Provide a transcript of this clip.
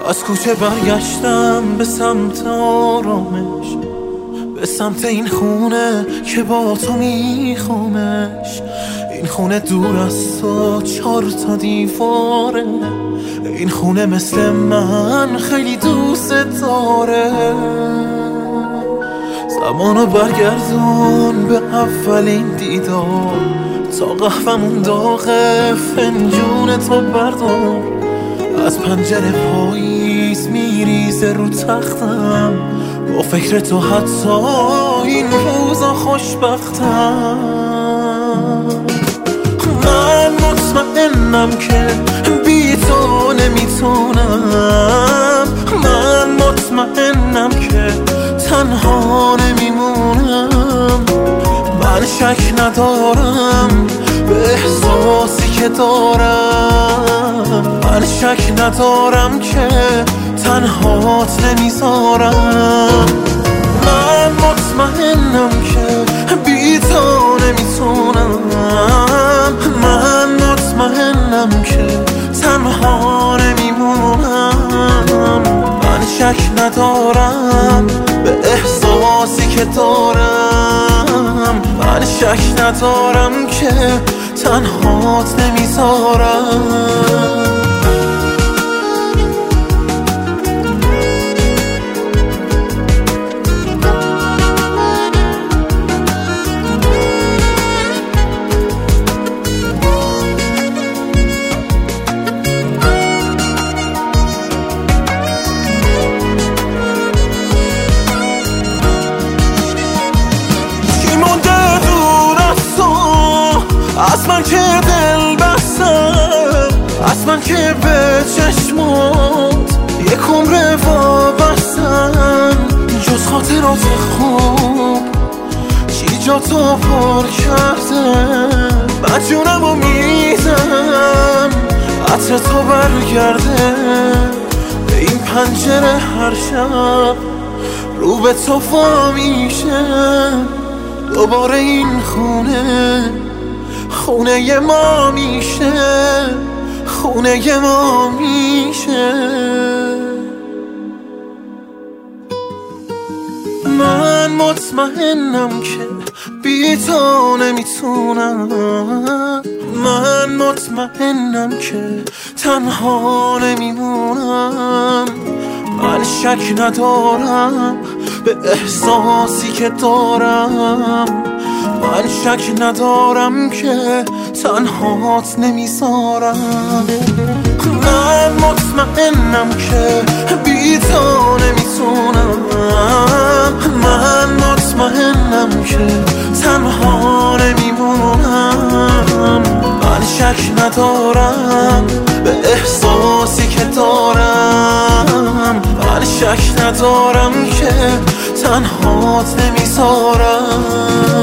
از کوچه برگشتم به سمت آرامش، به سمت این خونه که با تو میخوامش. این خونه دور از تو 4 تا دیواره، این خونه مثل من خیلی دوست داره. زمانو برگردون به اولین دیدار، تا قهوه‌مون داغه فنجون تو بردار. از پنجره پاییز میریزه رو تختم، با فکر تو حتی این روزا خوشبختم. من مطمئنم که بی تو نمیتونم، من مطمئنم که تنها نمیمونم. من شک ندارم به احساسی که دارم، من شک ندارم که تنهات نمیذارم. من مطمئنم که بی تو نمیتونم، من مطمئنم که تنها نمیمونم. من شک ندارم به احساسی که دارم، من شک ندارم که تنهات نمیذارم. از من که دل بستم، از من که به چشمات یک عمر وابستم. جز خاطرات خوب چی جا تو پر کرده، من جونمو میدم عطر تو برگرده. به این پنجره هر شب رو به تو وا میشه، دوباره این خونه ما میشه، خونه ما میشه. من مطمئنم که بی تو نمیتونم، من مطمئنم که تنها نمیمونم. من شک ندارم به احساسی که دارم، من شک ندارم که تنهات نمیذارم. من مطمئنم که بی تو نمیتونم، من مطمئنم که تنها نمیمونم. من شک ندارم به احساسی که دارم، من شک ندارم که تنهات نمیذارم.